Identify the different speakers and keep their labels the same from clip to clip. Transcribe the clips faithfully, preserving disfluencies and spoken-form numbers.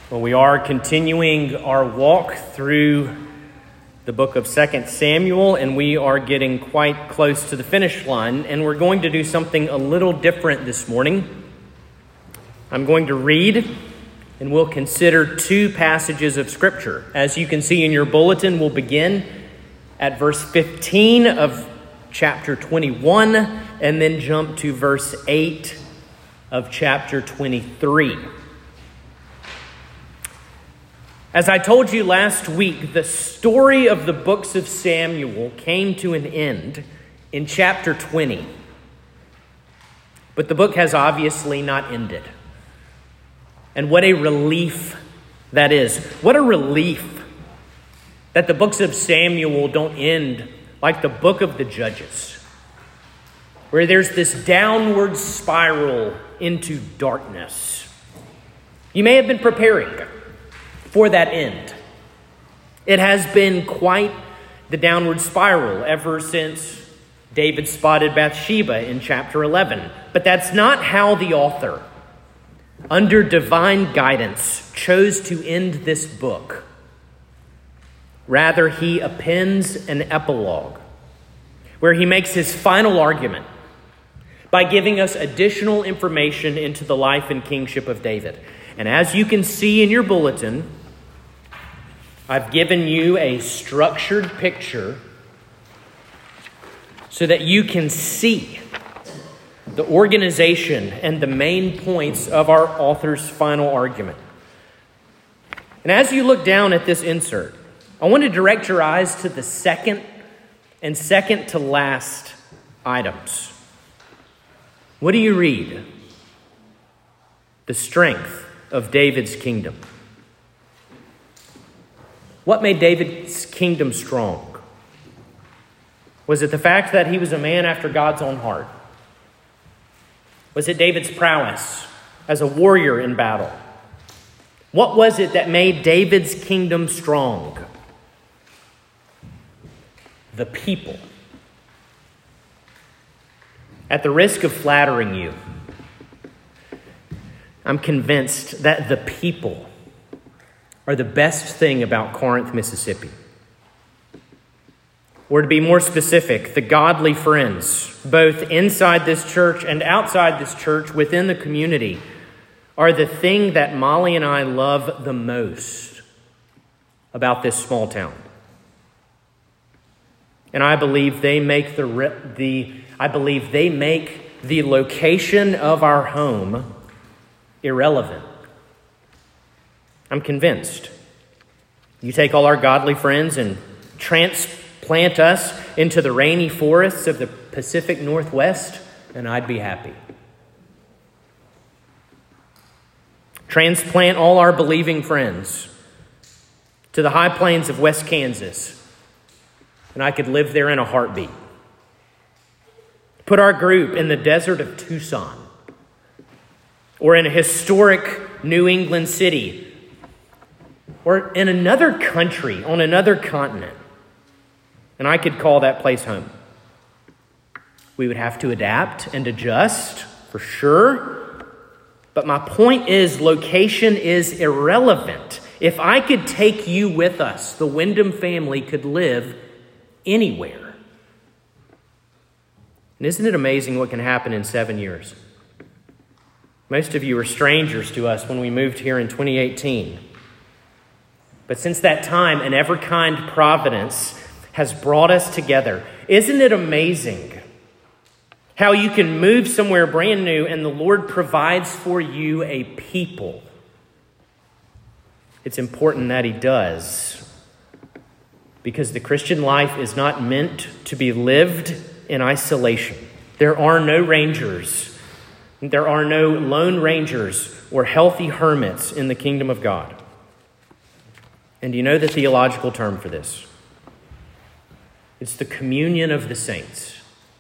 Speaker 1: Well, we are continuing our walk through the book of Second Samuel, and we are getting quite close to the finish line, and we're going to do something a little different this morning. I'm going to read, and we'll consider two passages of Scripture. As you can see in your bulletin, we'll begin at verse fifteen of chapter twenty-one, and then jump to verse eight of chapter twenty-three. As I told you last week, the story of the books of Samuel came to an end in chapter twenty. But the book has obviously not ended. And what a relief that is. What a relief that the books of Samuel don't end like the book of the Judges, where there's this downward spiral into darkness. You may have been preparing for that end. It has been quite the downward spiral ever since David spotted Bathsheba in chapter eleven. But that's not how the author, under divine guidance, chose to end this book. Rather, he appends an epilogue where he makes his final argument by giving us additional information into the life and kingship of David. And as you can see in your bulletin, I've given you a structured picture so that you can see the organization and the main points of our author's final argument. And as you look down at this insert, I want to direct your eyes to the second and second to last items. What do you read? The strength of David's kingdom. What made David's kingdom strong? Was it the fact that he was a man after God's own heart? Was it David's prowess as a warrior in battle? What was it that made David's kingdom strong? The people. At the risk of flattering you, I'm convinced that the people are the best thing about Corinth, Mississippi. Or to be more specific, the godly friends, both inside this church and outside this church, within the community, are the thing that Molly and I love the most about this small town. And I believe they make the the I believe they make the location of our home irrelevant. I'm convinced. You take all our godly friends and transplant us into the rainy forests of the Pacific Northwest, and I'd be happy. Transplant all our believing friends to the high plains of West Kansas, and I could live there in a heartbeat. Put our group in the desert of Tucson or in a historic New England city or in another country on another continent, and I could call that place home. We would have to adapt and adjust, for sure. But my point is, location is irrelevant. If I could take you with us, the Wyndham family could live anywhere. And isn't it amazing what can happen in seven years? Most of you are strangers to us when we moved here in twenty eighteen. But since that time, an ever-kind providence has brought us together. Isn't it amazing how you can move somewhere brand new and the Lord provides for you a people? It's important that He does, because the Christian life is not meant to be lived in isolation. There are no rangers. There are no lone rangers or healthy hermits in the kingdom of God. And you know the theological term for this? It's the communion of the saints.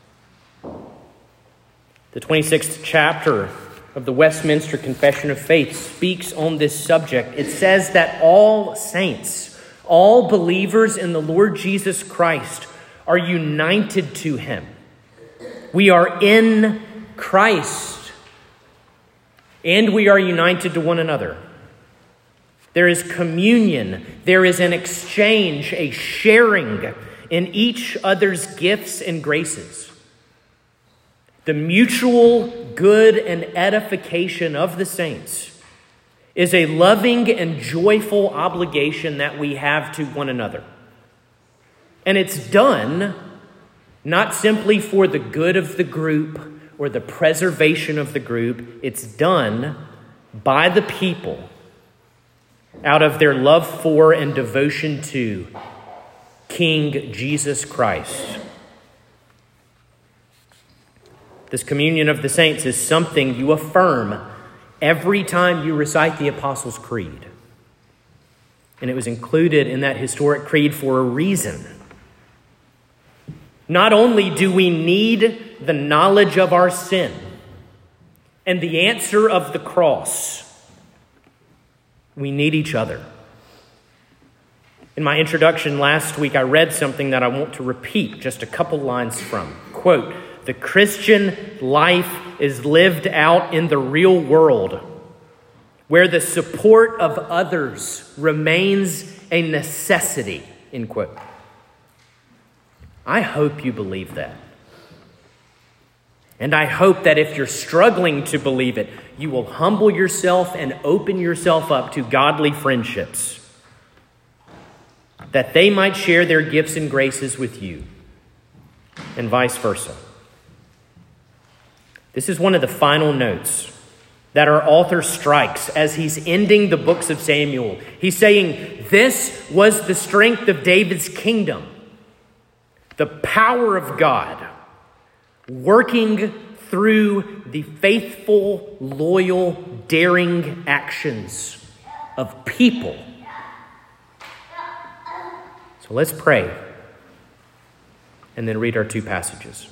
Speaker 1: The twenty-sixth chapter of the Westminster Confession of Faith speaks on this subject. It says that all saints, all believers in the Lord Jesus Christ, are united to Him. We are in Christ, and we are united to one another. There is communion. There is an exchange, a sharing in each other's gifts and graces. The mutual good and edification of the saints is a loving and joyful obligation that we have to one another. And it's done not simply for the good of the group or the preservation of the group. It's done by the people out of their love for and devotion to King Jesus Christ. This communion of the saints is something you affirm every time you recite the Apostles' Creed. And it was included in that historic creed for a reason. Not only do we need the knowledge of our sin and the answer of the cross, we need each other. In my introduction last week, I read something that I want to repeat just a couple lines from. Quote, "The Christian life is lived out in the real world, where the support of others remains a necessity." End quote. I hope you believe that. And I hope that if you're struggling to believe it, you will humble yourself and open yourself up to godly friendships, that they might share their gifts and graces with you, and vice versa. This is one of the final notes that our author strikes as he's ending the books of Samuel. He's saying this was the strength of David's kingdom, the power of God working through the faithful, loyal, daring actions of people. So let's pray and then read our two passages.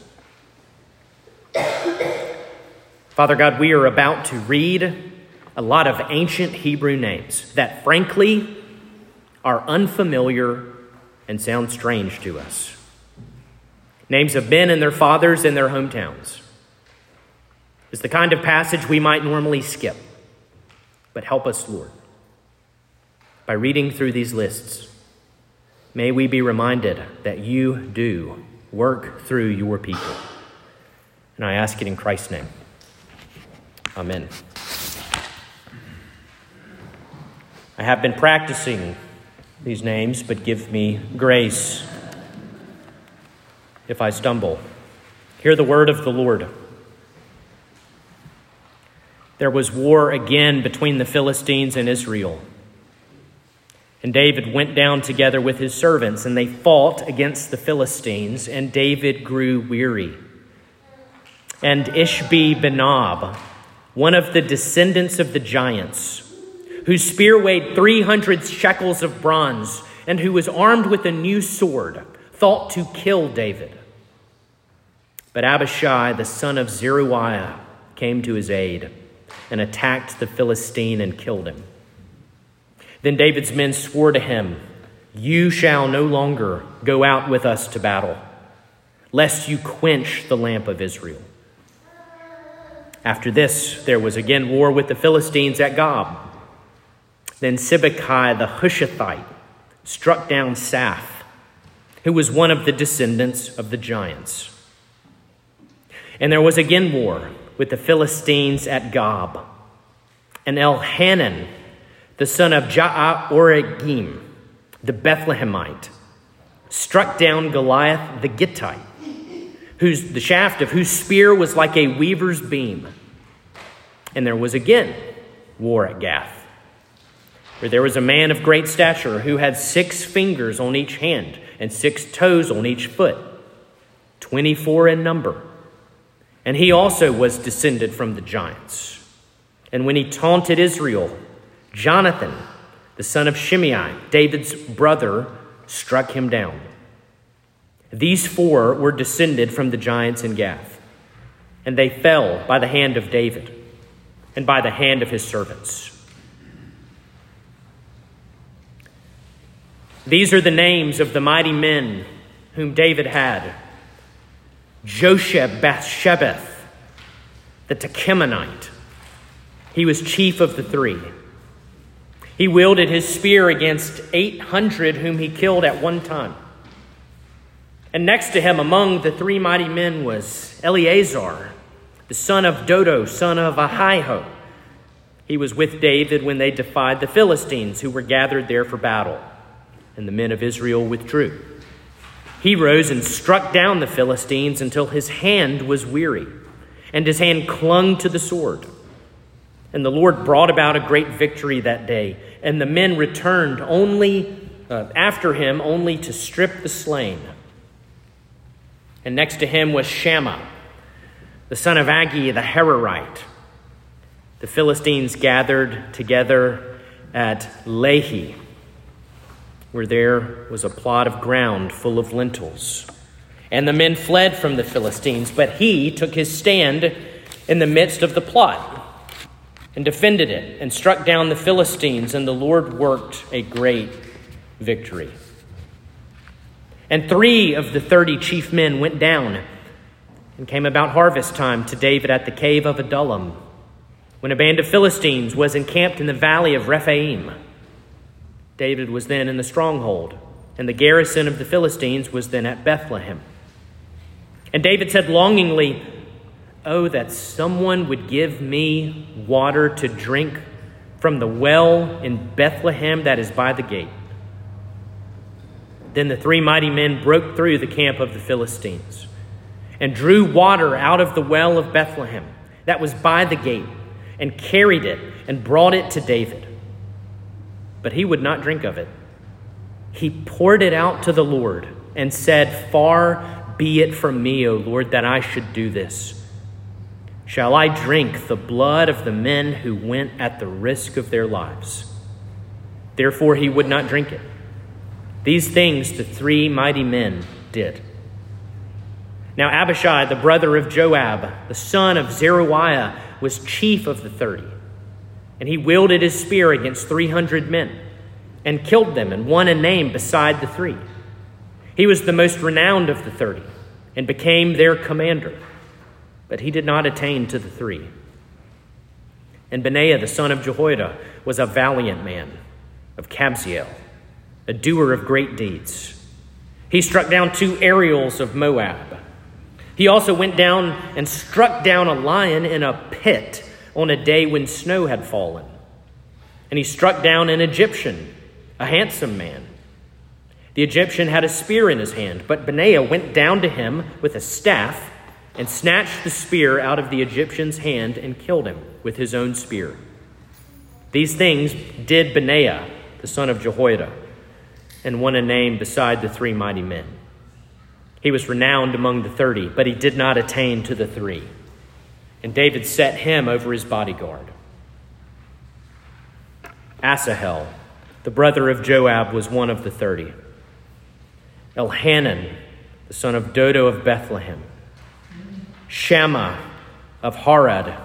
Speaker 1: Father God, we are about to read a lot of ancient Hebrew names that frankly are unfamiliar and sound strange to us. Names of men and their fathers in their hometowns. It's the kind of passage we might normally skip. But help us, Lord. By reading through these lists, may we be reminded that you do work through your people. And I ask it in Christ's name. Amen. I have been practicing these names, but give me grace if I stumble. Hear the word of the Lord. There was war again between the Philistines and Israel. And David went down together with his servants, and they fought against the Philistines, and David grew weary. And Ishbi-Benob, one of the descendants of the giants, whose spear weighed three hundred shekels of bronze, and who was armed with a new sword, thought to kill David. But Abishai, the son of Zeruiah, came to his aid and attacked the Philistine and killed him. Then David's men swore to him, "You shall no longer go out with us to battle, lest you quench the lamp of Israel." After this, there was again war with the Philistines at Gob. Then Sibbecai the Hushathite struck down Saph, who was one of the descendants of the giants. And there was again war with the Philistines at Gob. And Elhanan, the son of Ja'oregim, the Bethlehemite, struck down Goliath the Gittite, whose the shaft of whose spear was like a weaver's beam. And there was again war at Gath, where there was a man of great stature who had six fingers on each hand and six toes on each foot, twenty-four in number. And he also was descended from the giants. And when he taunted Israel, Jonathan, the son of Shimei, David's brother, struck him down. These four were descended from the giants in Gath, and they fell by the hand of David and by the hand of his servants. These are the names of the mighty men whom David had. Josheb-Bathshebeth, the Tekemonite. He was chief of the three. He wielded his spear against eight hundred whom he killed at one time. And next to him among the three mighty men was Eleazar, the son of Dodo, son of Ahio. He was with David when they defied the Philistines who were gathered there for battle, and the men of Israel withdrew. He rose and struck down the Philistines until his hand was weary, and his hand clung to the sword. And the Lord brought about a great victory that day, and the men returned only uh, after him only to strip the slain. And next to him was Shammah, the son of Agi the Hararite. The Philistines gathered together at Lehi, where there was a plot of ground full of lentils. And the men fled from the Philistines, but he took his stand in the midst of the plot and defended it and struck down the Philistines, and the Lord worked a great victory. And three of the thirty chief men went down and came about harvest time to David at the cave of Adullam, when a band of Philistines was encamped in the valley of Rephaim. David was then in the stronghold, and the garrison of the Philistines was then at Bethlehem. And David said longingly, "Oh, that someone would give me water to drink from the well in Bethlehem that is by the gate." Then the three mighty men broke through the camp of the Philistines and drew water out of the well of Bethlehem that was by the gate, and carried it and brought it to David. But he would not drink of it. He poured it out to the Lord and said, "Far be it from me, O Lord, that I should do this. Shall I drink the blood of the men who went at the risk of their lives?" Therefore he would not drink it. These things the three mighty men did. Now Abishai, the brother of Joab, the son of Zeruiah, was chief of the thirty. And he wielded his spear against three hundred men and killed them and won a name beside the three. He was the most renowned of the thirty and became their commander. But he did not attain to the three. And Benaiah, the son of Jehoiada, was a valiant man of Kabzeel, a doer of great deeds. He struck down two Ariels of Moab. He also went down and struck down a lion in a pit on a day when snow had fallen. And he struck down an Egyptian, a handsome man. The Egyptian had a spear in his hand, but Benaiah went down to him with a staff and snatched the spear out of the Egyptian's hand and killed him with his own spear. These things did Benaiah, the son of Jehoiada, and won a name beside the three mighty men. He was renowned among the thirty, but he did not attain to the three. And David set him over his bodyguard. Asahel, the brother of Joab, was one of the thirty. Elhanan, the son of Dodo of Bethlehem. Shammah of Harad.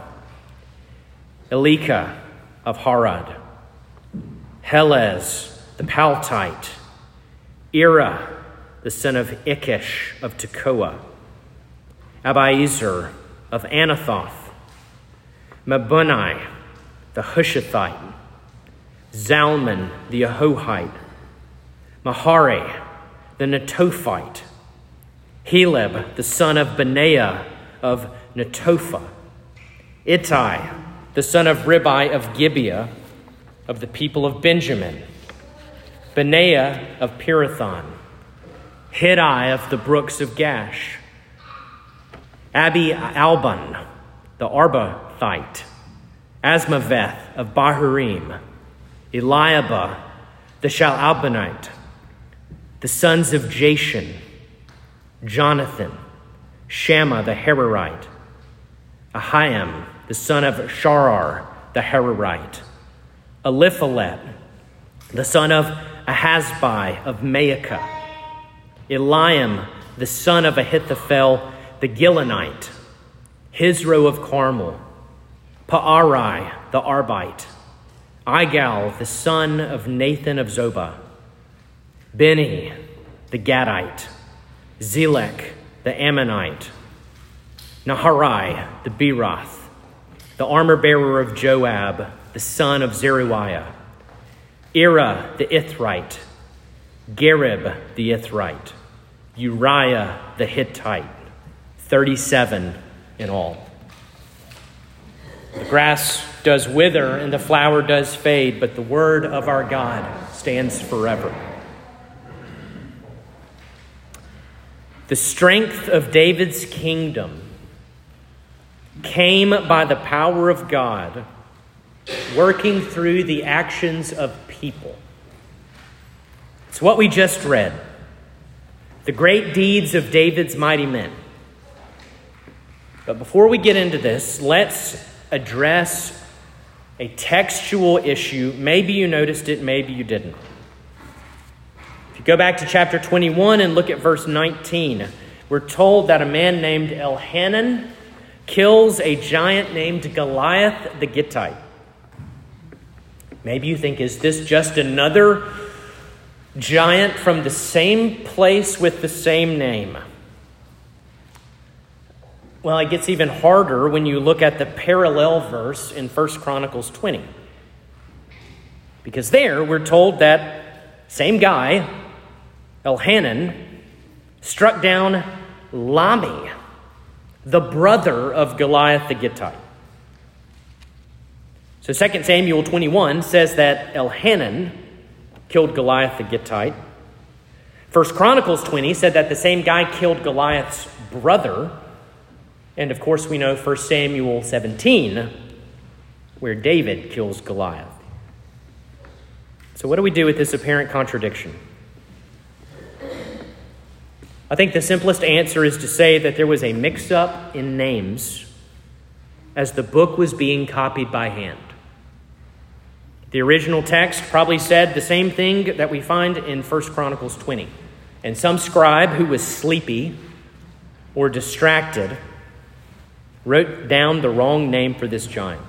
Speaker 1: Elika of Harad. Helez, the Paltite. Ira, the son of Ikish of Tekoa. Abiezer of Anathoth. Mabunai, the Hushathite. Zalman, the Ahohite. Mahari, the Netophite. Heleb, the son of Benaiah of Netophah. Ittai, the son of Ribai of Gibeah, of the people of Benjamin. Benaiah of Pirathon. Hiddai of the brooks of Gash. Abi Alban, the Arbathite. Asmaveth of Bahurim. Eliabah, the Shaalbanite. The sons of Jashan. Jonathan. Shammah the Hararite. Ahiam, the son of Sharar the Hararite. Eliphalet, the son of Ahasbai of Maacah. Eliam, the son of Ahithophel the Gilonite. Hizro of Carmel. Paarai the Arbite. Igal, the son of Nathan of Zobah. Beni, the Gadite. Zelek, the Ammonite. Naharai, the Beeroth. The armor bearer of Joab, the son of Zeruiah. Ira the Ithrite, Gareb the Ithrite, Uriah the Hittite, thirty-seven in all. The grass does wither and the flower does fade, but the word of our God stands forever. The strength of David's kingdom came by the power of God working through the actions of people. It's what we just read. The great deeds of David's mighty men. But before we get into this, let's address a textual issue. Maybe you noticed it, maybe you didn't. If you go back to chapter twenty-one and look at verse nineteen, we're told that a man named Elhanan kills a giant named Goliath the Gittite. Maybe you think, is this just another giant from the same place with the same name? Well, it gets even harder when you look at the parallel verse in First Chronicles twenty. Because there we're told that same guy, Elhanan, struck down Lami, the brother of Goliath the Gittite. So Second Samuel twenty-one says that Elhanan killed Goliath the Gittite. First Chronicles twenty said that the same guy killed Goliath's brother. And of course we know First Samuel seventeen, where David kills Goliath. So what do we do with this apparent contradiction? I think the simplest answer is to say that there was a mix-up in names as the book was being copied by hand. The original text probably said the same thing that we find in First Chronicles twenty. And some scribe who was sleepy or distracted wrote down the wrong name for this giant.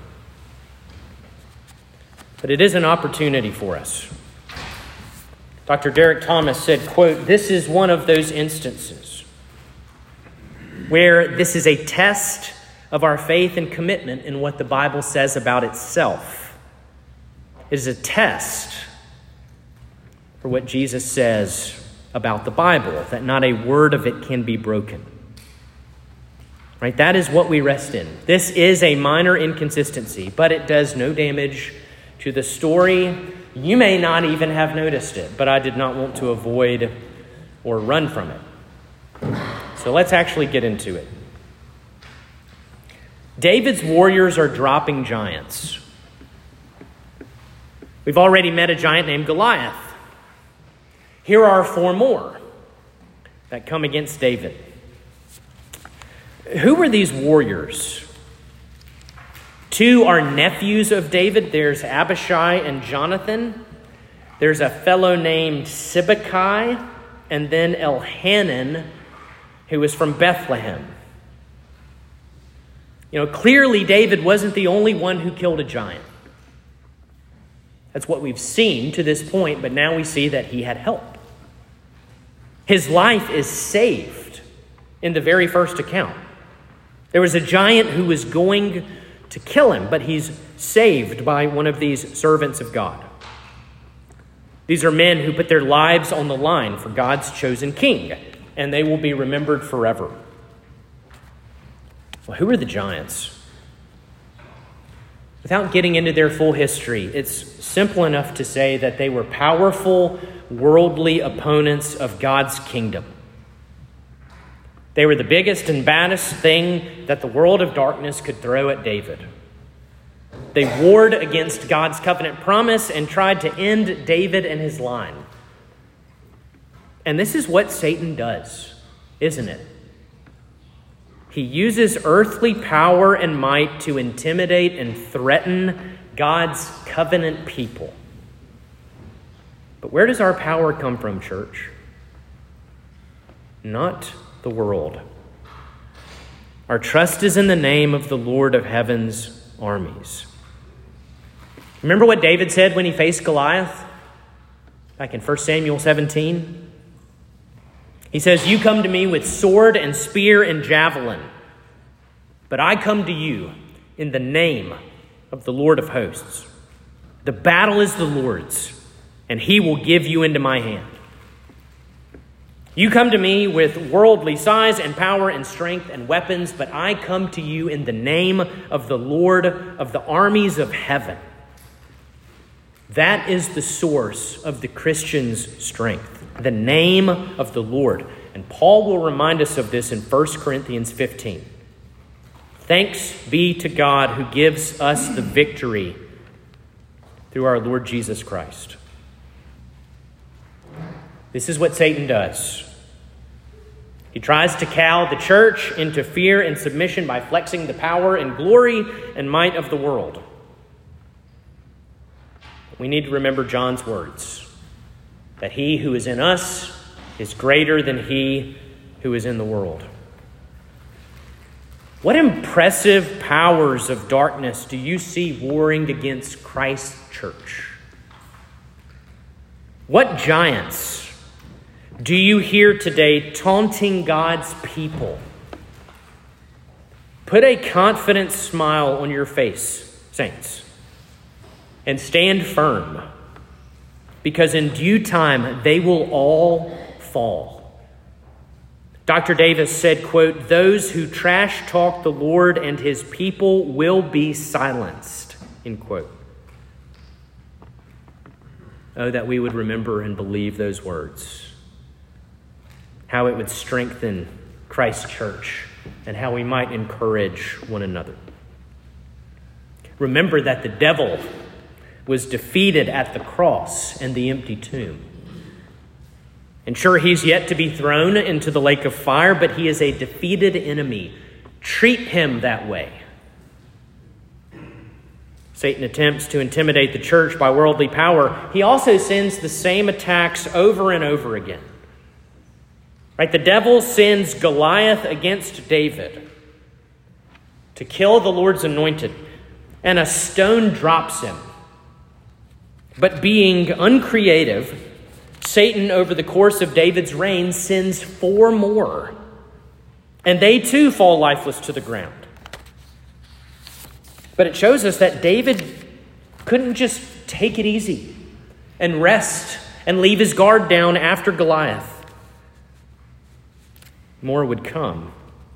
Speaker 1: But it is an opportunity for us. Doctor Derek Thomas said, quote, "This is one of those instances where this is a test of our faith and commitment in what the Bible says about itself. It is a test for what Jesus says about the Bible, that not a word of it can be broken." Right? That is what we rest in. This is a minor inconsistency, but it does no damage to the story. You may not even have noticed it, but I did not want to avoid or run from it. So let's actually get into it. David's warriors are dropping giants. We've already met a giant named Goliath. Here are four more that come against David. Who were these warriors? Two are nephews of David. There's Abishai and Jonathan. There's a fellow named Sibbecai, and then Elhanan, who is from Bethlehem. You know, clearly David wasn't the only one who killed a giant. That's what we've seen to this point, but now we see that he had help. His life is saved in the very first account. There was a giant who was going to kill him, but he's saved by one of these servants of God. These are men who put their lives on the line for God's chosen king, and they will be remembered forever. Well, who are the giants? Without getting into their full history, it's simple enough to say that they were powerful, worldly opponents of God's kingdom. They were the biggest and baddest thing that the world of darkness could throw at David. They warred against God's covenant promise and tried to end David and his line. And this is what Satan does, isn't it? He uses earthly power and might to intimidate and threaten God's covenant people. But where does our power come from, church? Not the world. Our trust is in the name of the Lord of heaven's armies. Remember what David said when he faced Goliath? Back in First Samuel seventeen. He says, "You come to me with sword and spear and javelin, but I come to you in the name of the Lord of hosts. The battle is the Lord's, and he will give you into my hand. You come to me with worldly size and power and strength and weapons, but I come to you in the name of the Lord of the armies of heaven. That is the source of the Christian's strength, the name of the Lord. And Paul will remind us of this in First Corinthians fifteen. Thanks be to God who gives us the victory through our Lord Jesus Christ. This is what Satan does. He tries to cow the church into fear and submission by flexing the power and glory and might of the world. We need to remember John's words, that he who is in us is greater than he who is in the world. What impressive powers of darkness do you see warring against Christ's church? What giants do you hear today taunting God's people? Put a confident smile on your face, saints, and stand firm, because in due time they will all fall. Doctor Davis said, quote, "Those who trash talk the Lord and his people will be silenced," end quote. Oh, that we would remember and believe those words. How it would strengthen Christ's church and how we might encourage one another. Remember that the devil was defeated at the cross and the empty tomb. And sure, he's yet to be thrown into the lake of fire, but he is a defeated enemy. Treat him that way. Satan attempts to intimidate the church by worldly power. He also sends the same attacks over and over again. Right? The devil sends Goliath against David to kill the Lord's anointed, and a stone drops him. But being uncreative, Satan, over the course of David's reign, sends four more, and they too fall lifeless to the ground. But it shows us that David couldn't just take it easy and rest and leave his guard down after Goliath. More would come.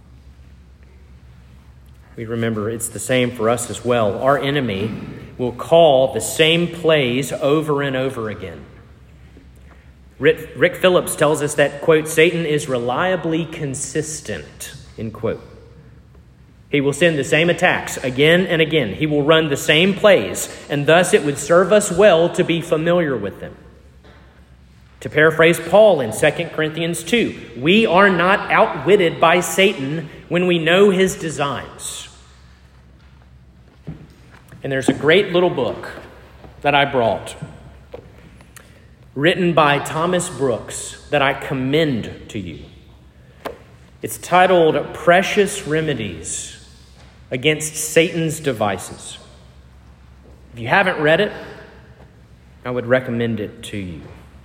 Speaker 1: We remember it's the same for us as well. Our enemy will call the same plays over and over again. Rick, Rick Phillips tells us that, quote, "Satan is reliably consistent," end quote. He will send the same attacks again and again. He will run the same plays, and thus it would serve us well to be familiar with them. To paraphrase Paul in Second Corinthians two, we are not outwitted by Satan when we know his designs. And there's a great little book that I brought, written by Thomas Brooks, that I commend to you. It's titled Precious Remedies Against Satan's Devices. If you haven't read it, I would recommend it to you.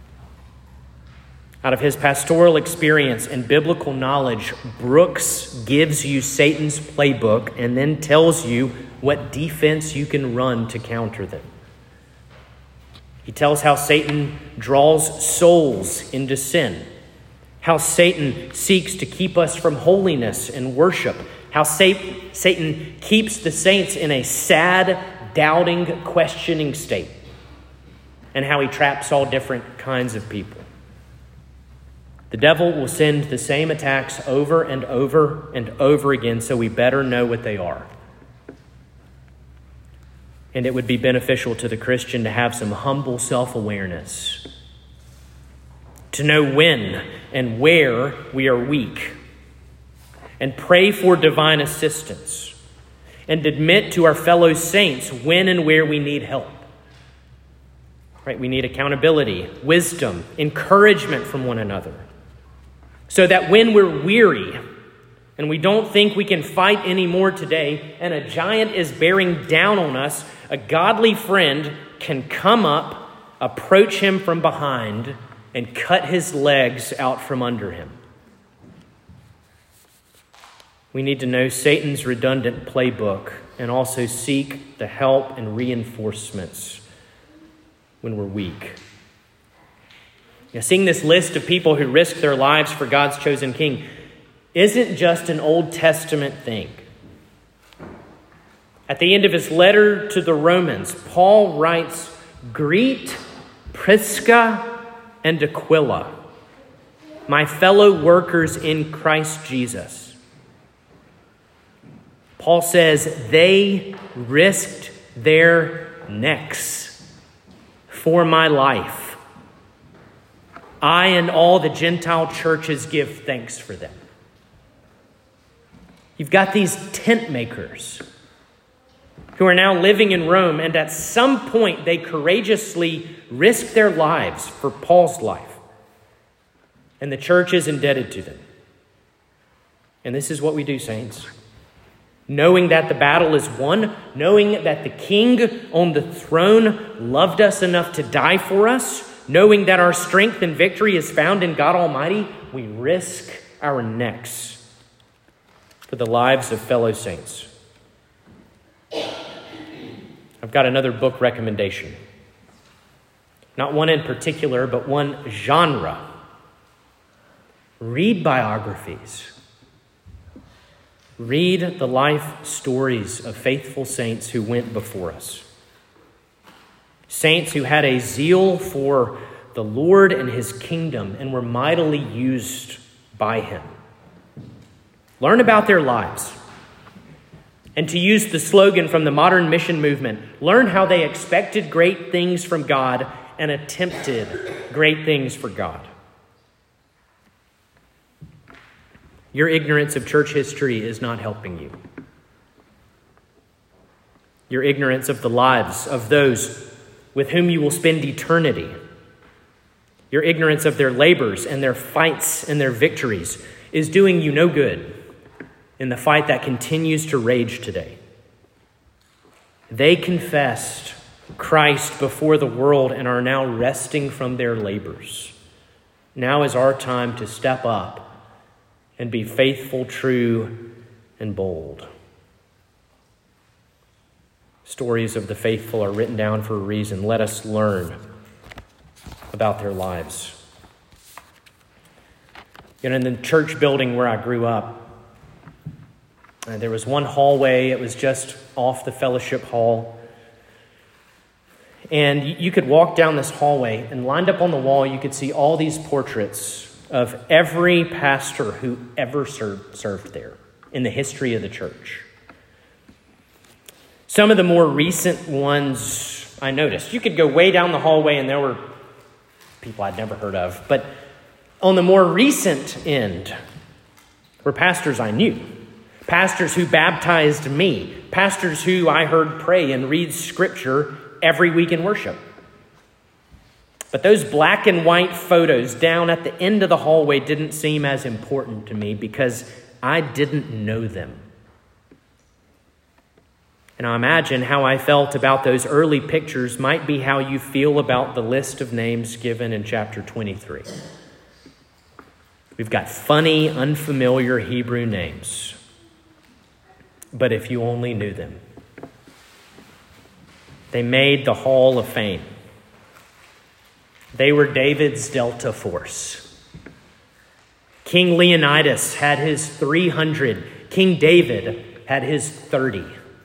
Speaker 1: Out of his pastoral experience and biblical knowledge, Brooks gives you Satan's playbook and then tells you what defense you can run to counter them. He tells how Satan draws souls into sin, how Satan seeks to keep us from holiness and worship, how Satan keeps the saints in a sad, doubting, questioning state, and how he traps all different kinds of people. The devil will send the same attacks over and over and over again, so we better know what they are. And it would be beneficial to the Christian to have some humble self-awareness, to know when and where we are weak, and pray for divine assistance, and admit to our fellow saints when and where we need help. Right? We need accountability, wisdom, encouragement from one another, so that when we're weary and we don't think we can fight anymore today, and a giant is bearing down on us, a godly friend can come up, approach him from behind, and cut his legs out from under him. We need to know Satan's redundant playbook and also seek the help and reinforcements when we're weak. You know, seeing this list of people who risked their lives for God's chosen king isn't just an Old Testament thing. At the end of his letter to the Romans, Paul writes, "Greet Prisca and Aquila, my fellow workers in Christ Jesus." Paul says they risked their necks for my life. I and all the Gentile churches give thanks for them. You've got these tent makers who are now living in Rome, and at some point they courageously risk their lives for Paul's life. And the church is indebted to them. And this is what we do, saints. Knowing that the battle is won, knowing that the king on the throne loved us enough to die for us, knowing that our strength and victory is found in God Almighty, we risk our necks for the lives of fellow saints. I've got another book recommendation. Not one in particular, but one genre. Read biographies. Read the life stories of faithful saints who went before us. Saints who had a zeal for the Lord and his kingdom and were mightily used by him. Learn about their lives. And to use the slogan from the modern mission movement, learn how they expected great things from God and attempted great things for God. Your ignorance of church history is not helping you. Your ignorance of the lives of those with whom you will spend eternity. Your ignorance of their labors and their fights and their victories is doing you no good in the fight that continues to rage today. They confessed Christ before the world and are now resting from their labors. Now is our time to step up and be faithful, true, and bold. Stories of the faithful are written down for a reason. Let us learn about their lives. You know, in the church building where I grew up, uh, there was one hallway. It was just off the fellowship hall. And you could walk down this hallway, and lined up on the wall, you could see all these portraits of every pastor who ever served, served there in the history of the church. Some of the more recent ones I noticed. You could go way down the hallway and there were people I'd never heard of. But on the more recent end were pastors I knew. Pastors who baptized me. Pastors who I heard pray and read scripture every week in worship. But those black and white photos down at the end of the hallway didn't seem as important to me because I didn't know them. And I imagine how I felt about those early pictures might be how you feel about the list of names given in chapter twenty-three. We've got funny, unfamiliar Hebrew names. But if you only knew them. They made the Hall of Fame. They were David's Delta Force. King Leonidas had his three hundred. King David had his thirty.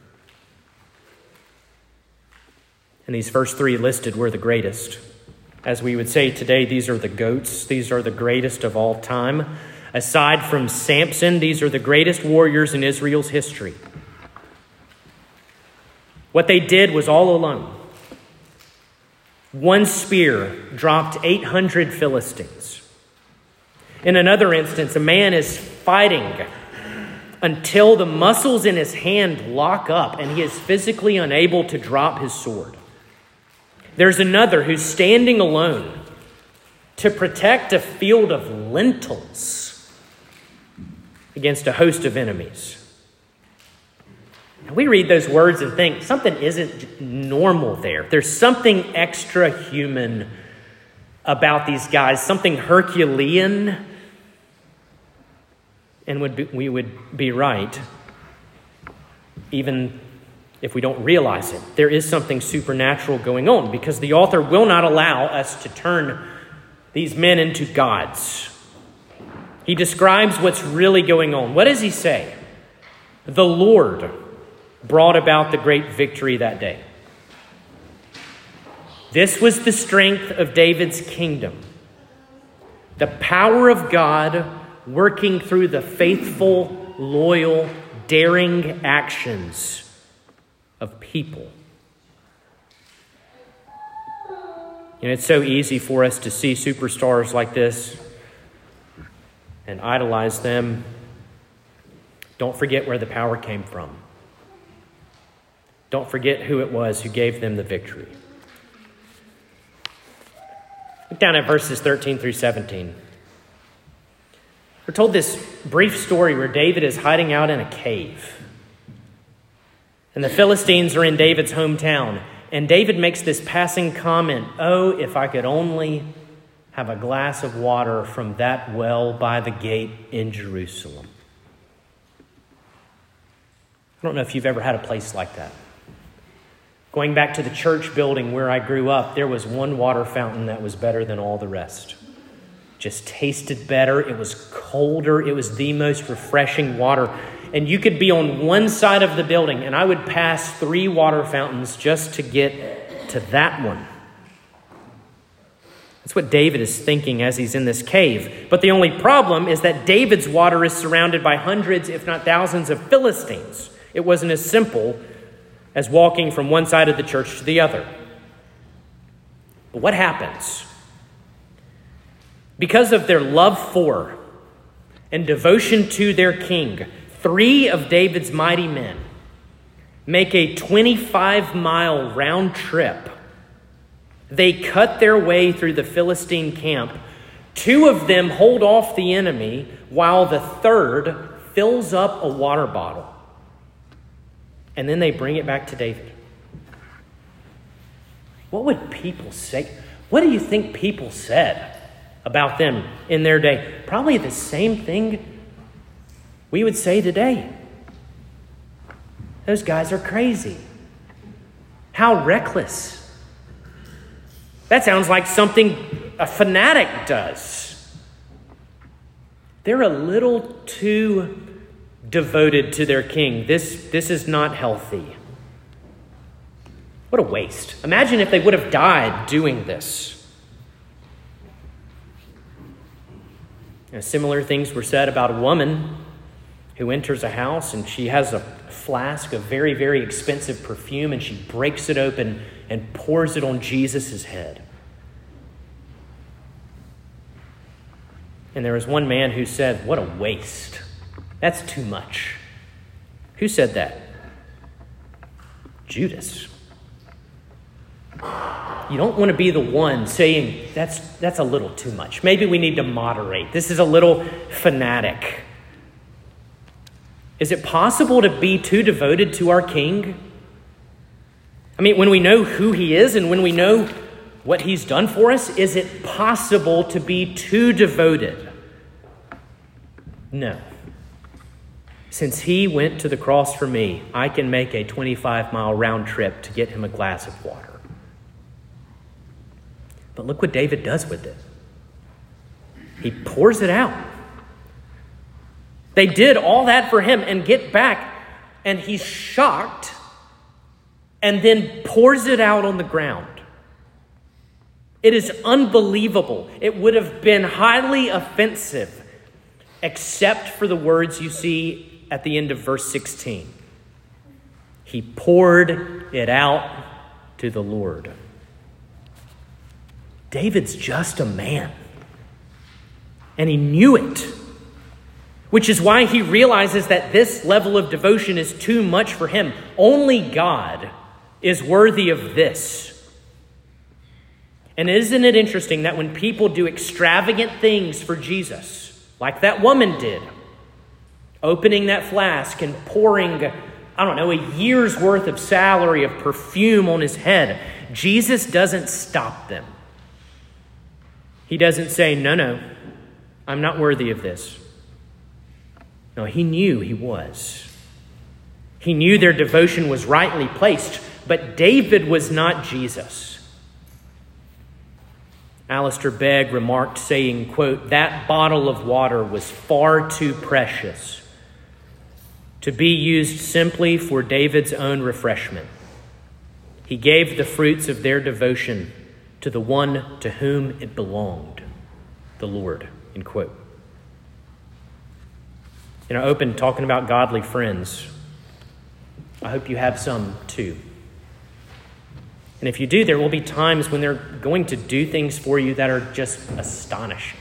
Speaker 1: And these first three listed were the greatest. As we would say today, these are the GOATs. These are the greatest of all time. Aside from Samson, these are the greatest warriors in Israel's history. What they did was all alone. One spear dropped eight hundred Philistines. In another instance, a man is fighting until the muscles in his hand lock up and he is physically unable to drop his sword. There's another who's standing alone to protect a field of lentils against a host of enemies. We read those words and think something isn't normal there. There's something extra human about these guys, something Herculean. And would be, we would be right, even if we don't realize it. There is something supernatural going on because the author will not allow us to turn these men into gods. He describes what's really going on. What does he say? The Lord brought about the great victory that day. This was the strength of David's kingdom. The power of God working through the faithful, loyal, daring actions of people. You know, it's so easy for us to see superstars like this and idolize them. Don't forget where the power came from. Don't forget who it was who gave them the victory. Look down at verses thirteen through seventeen. We're told this brief story where David is hiding out in a cave. And the Philistines are in David's hometown. And David makes this passing comment, "Oh, if I could only have a glass of water from that well by the gate in Jerusalem." I don't know if you've ever had a place like that. Going back to the church building where I grew up, there was one water fountain that was better than all the rest. Just tasted better. It was colder. It was the most refreshing water. And you could be on one side of the building, and I would pass three water fountains just to get to that one. That's what David is thinking as he's in this cave. But the only problem is that David's water is surrounded by hundreds, if not thousands, of Philistines. It wasn't as simple as walking from one side of the church to the other. But what happens? Because of their love for and devotion to their king, three of David's mighty men make a twenty-five mile round trip. They cut their way through the Philistine camp. Two of them hold off the enemy while the third fills up a water bottle. And then they bring it back to David. What would people say? What do you think people said about them in their day? Probably the same thing we would say today. Those guys are crazy. How reckless. That sounds like something a fanatic does. They're a little too devoted to their king. This, this is not healthy. What a waste. Imagine if they would have died doing this. You know, similar things were said about a woman who enters a house and she has a flask of very, very expensive perfume and she breaks it open and pours it on Jesus' head. And there was one man who said, "What a waste. That's too much." Who said that? Judas. You don't want to be the one saying, that's, that's a little too much. Maybe we need to moderate. This is a little fanatic. Is it possible to be too devoted to our king? I mean, when we know who he is and when we know what he's done for us, is it possible to be too devoted? No. Since he went to the cross for me, I can make a twenty-five mile round trip to get him a glass of water. But look what David does with it. He pours it out. They did all that for him and get back, and he's shocked and then pours it out on the ground. It is unbelievable. It would have been highly offensive, except for the words you see at the end of verse sixteen. He poured it out to the Lord. David's just a man, and he knew it, which is why he realizes that this level of devotion is too much for him. Only God is worthy of this. And isn't it interesting that when people do extravagant things for Jesus, like that woman did, opening that flask and pouring, I don't know, a year's worth of salary of perfume on his head, Jesus doesn't stop them. He doesn't say, no, no, I'm not worthy of this. No, he knew he was. He knew their devotion was rightly placed, but David was not Jesus. Alistair Begg remarked, saying, quote, "That bottle of water was far too precious to be used simply for David's own refreshment. He gave the fruits of their devotion to the one to whom it belonged, the Lord," end quote. You know, open talking about godly friends. I hope you have some too. And if you do, there will be times when they're going to do things for you that are just astonishing.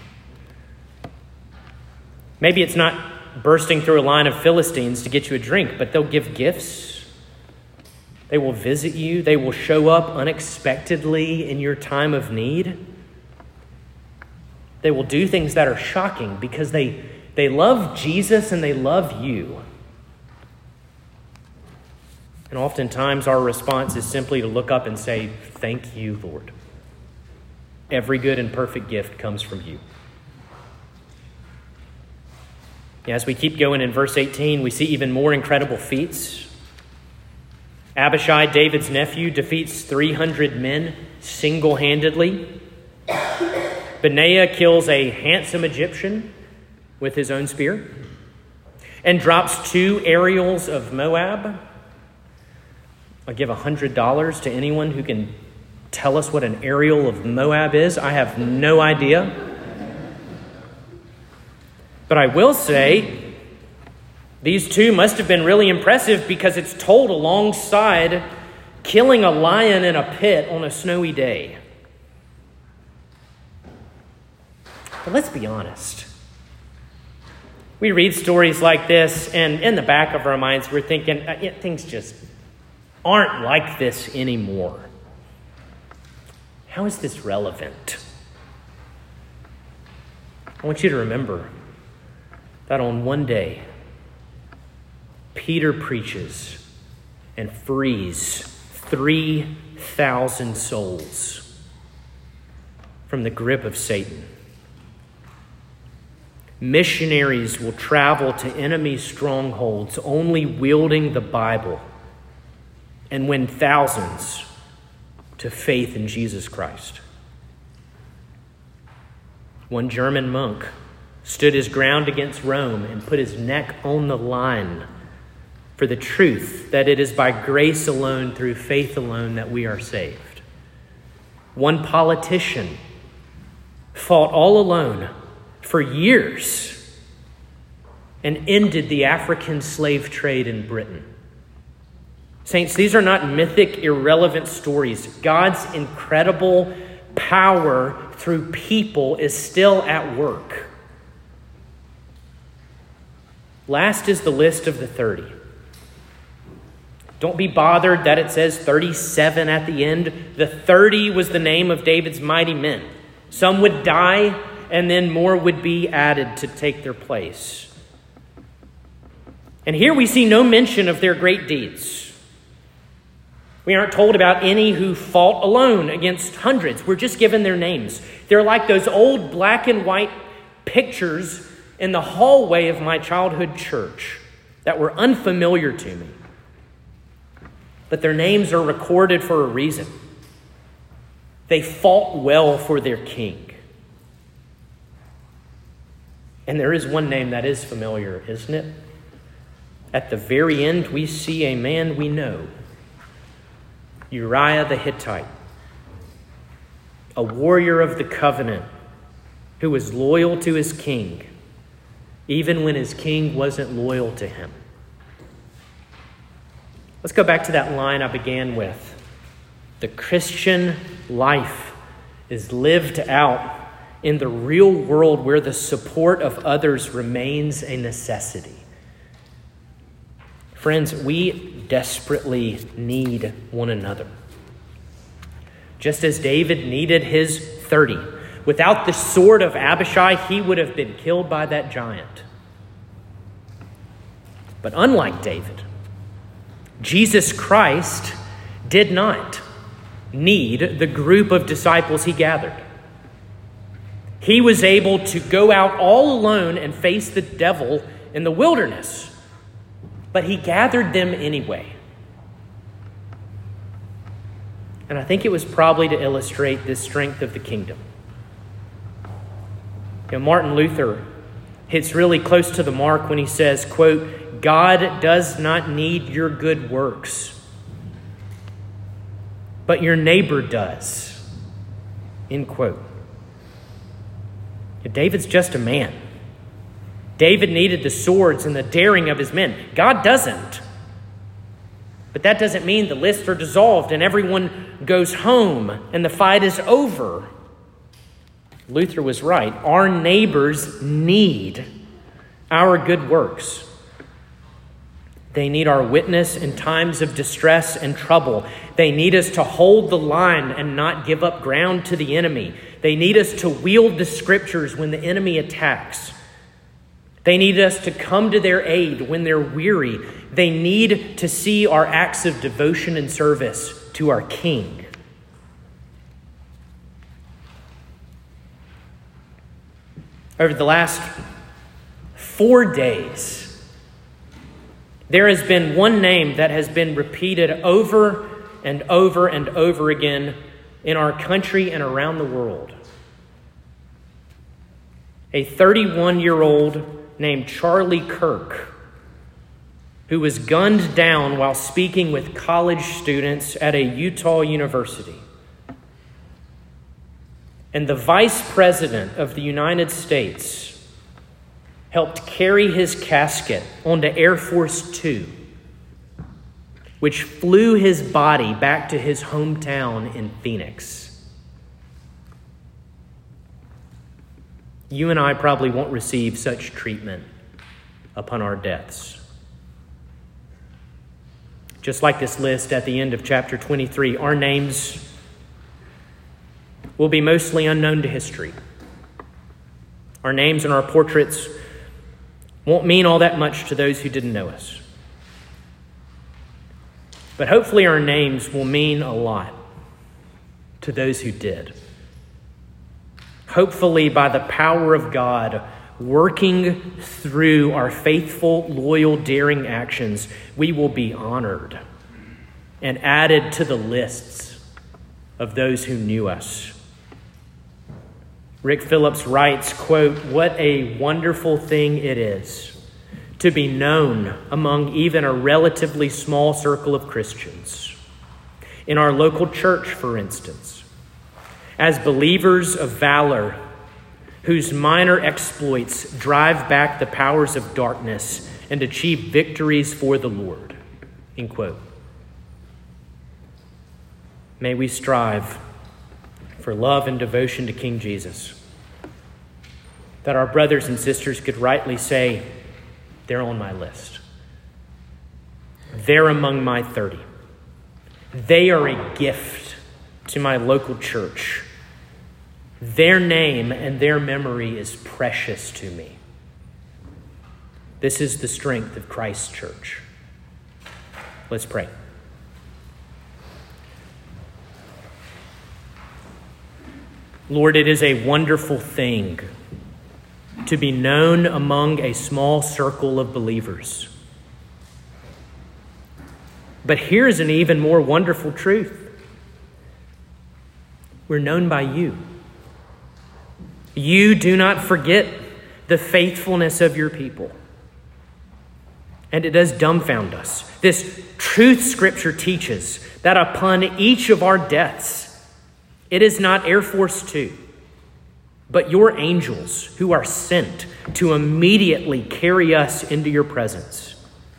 Speaker 1: Maybe it's not bursting through a line of Philistines to get you a drink, but they'll give gifts. They will visit you. They will show up unexpectedly in your time of need. They will do things that are shocking because they, they love Jesus and they love you. And oftentimes our response is simply to look up and say, "Thank you, Lord. Every good and perfect gift comes from you." As we keep going in verse eighteen, we see even more incredible feats. Abishai, David's nephew, defeats three hundred men single-handedly. Benaiah kills a handsome Egyptian with his own spear and drops two aerials of Moab. I'll give one hundred dollars to anyone who can tell us what an aerial of Moab is. I have no idea. But I will say, these two must have been really impressive because it's told alongside killing a lion in a pit on a snowy day. But let's be honest. We read stories like this, and in the back of our minds, we're thinking, yeah, things just aren't like this anymore. How is this relevant? I want you to remember that on one day, Peter preaches and frees three thousand souls from the grip of Satan. Missionaries will travel to enemy strongholds only wielding the Bible and win thousands to faith in Jesus Christ. One German monk stood his ground against Rome and put his neck on the line for the truth that it is by grace alone, through faith alone, that we are saved. One politician fought all alone for years and ended the African slave trade in Britain. Saints, these are not mythic, irrelevant stories. God's incredible power through people is still at work. Last is the list of the thirty. Don't be bothered that it says thirty-seven at the end. The thirty was the name of David's mighty men. Some would die, and then more would be added to take their place. And here we see no mention of their great deeds. We aren't told about any who fought alone against hundreds. We're just given their names. They're like those old black and white pictures in the hallway of my childhood church that were unfamiliar to me. But their names are recorded for a reason. They fought well for their king. And there is one name that is familiar, isn't it? At the very end, we see a man we know. Uriah the Hittite, a warrior of the covenant who was loyal to his king, even when his king wasn't loyal to him. Let's go back to that line I began with. The Christian life is lived out in the real world where the support of others remains a necessity. Friends, we desperately need one another. Just as David needed his thirty. Without the sword of Abishai, he would have been killed by that giant. But unlike David, Jesus Christ did not need the group of disciples he gathered. He was able to go out all alone and face the devil in the wilderness. But he gathered them anyway. And I think it was probably to illustrate this strength of the kingdom. You know, Martin Luther hits really close to the mark when he says, quote, "God does not need your good works, but your neighbor does," end quote. David's just a man. David needed the swords and the daring of his men. God doesn't. But that doesn't mean the lists are dissolved and everyone goes home and the fight is over. Luther was right. Our neighbors need our good works. They need our witness in times of distress and trouble. They need us to hold the line and not give up ground to the enemy. They need us to wield the scriptures when the enemy attacks. They need us to come to their aid when they're weary. They need to see our acts of devotion and service to our King. Over the last four days, there has been one name that has been repeated over and over and over again in our country and around the world. A thirty-one-year-old named Charlie Kirk, who was gunned down while speaking with college students at a Utah university. And the Vice President of the United States helped carry his casket onto Air Force Two, which flew his body back to his hometown in Phoenix. You and I probably won't receive such treatment upon our deaths. Just like this list at the end of chapter twenty-three, our names will be mostly unknown to history. Our names and our portraits won't mean all that much to those who didn't know us. But hopefully our names will mean a lot to those who did. Hopefully, by the power of God working through our faithful, loyal, daring actions, we will be honored and added to the lists of those who knew us. Rick Phillips writes, quote, "What a wonderful thing it is to be known among even a relatively small circle of Christians, in our local church, for instance, as believers of valor whose minor exploits drive back the powers of darkness and achieve victories for the Lord," end quote. May we strive for love and devotion to King Jesus, that our brothers and sisters could rightly say, they're on my list. They're among my thirty. They are a gift to my local church. Their name and their memory is precious to me. This is the strength of Christ's church. Let's pray. Lord, it is a wonderful thing to be known among a small circle of believers. But here's an even more wonderful truth. We're known by you. You do not forget the faithfulness of your people. And it does dumbfound us. This truth Scripture teaches that upon each of our deaths, it is not Air Force Two, but your angels who are sent to immediately carry us into your presence.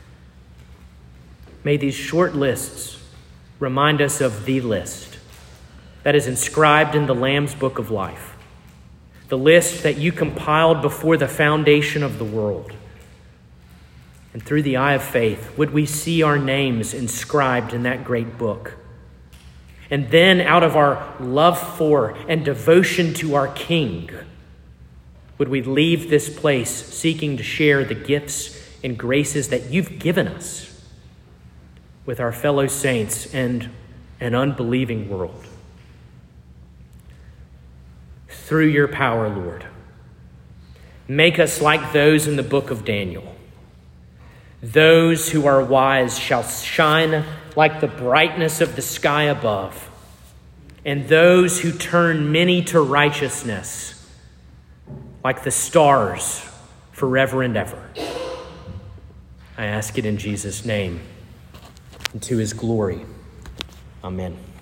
Speaker 1: May these short lists remind us of the list that is inscribed in the Lamb's Book of Life, the list that you compiled before the foundation of the world. And through the eye of faith, would we see our names inscribed in that great book? And then out of our love for and devotion to our King, would we leave this place seeking to share the gifts and graces that you've given us with our fellow saints and an unbelieving world. Through your power, Lord, make us like those in the book of Daniel. Those who are wise shall shine like the brightness of the sky above, and those who turn many to righteousness like the stars forever and ever. I ask it in Jesus' name and to his glory. Amen.